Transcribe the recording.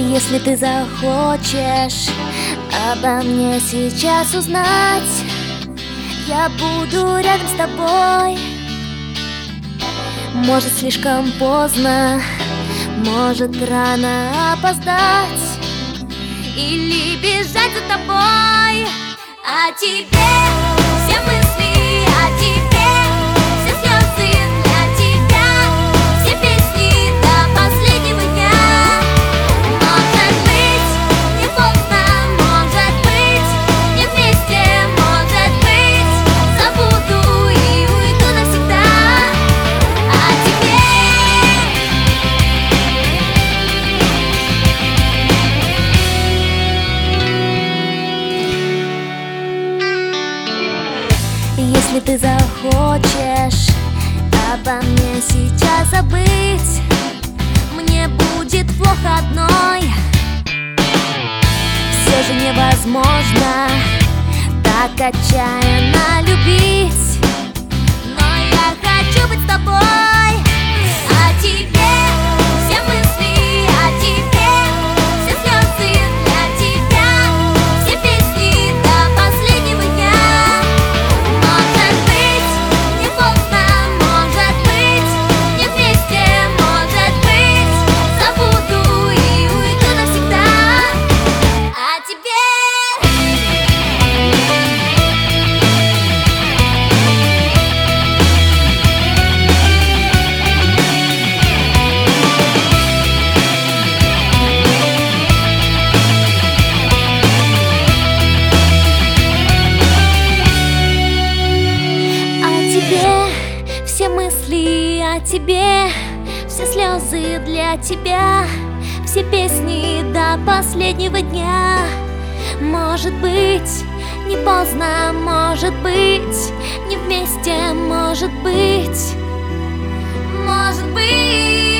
Если ты захочешь обо мне сейчас узнать, я буду рядом с тобой. Может, слишком поздно, может, рано опоздать или бежать за тобой. А тебе все мысли, а тебе все слезы, для тебя все песни до последнего дня. Может быть, не поздно, может быть, не вместе, может быть, забуду и уйду навсегда. А тебе если ты захочешь обо мне сейчас забыть, мне будет плохо одной. Все же невозможно так отчаянно любить, но я хочу быть с тобой. А тебе все мысли, а тебе все слезы, для тебя все песни до последнего дня. Может быть, не поздно, может быть, не вместе, может быть, забуду и уйду навсегда. А тебе все мысли, о тебе все слезы, для тебя все песни до последнего дня. Может быть, не поздно, может быть, не вместе, может быть, может быть.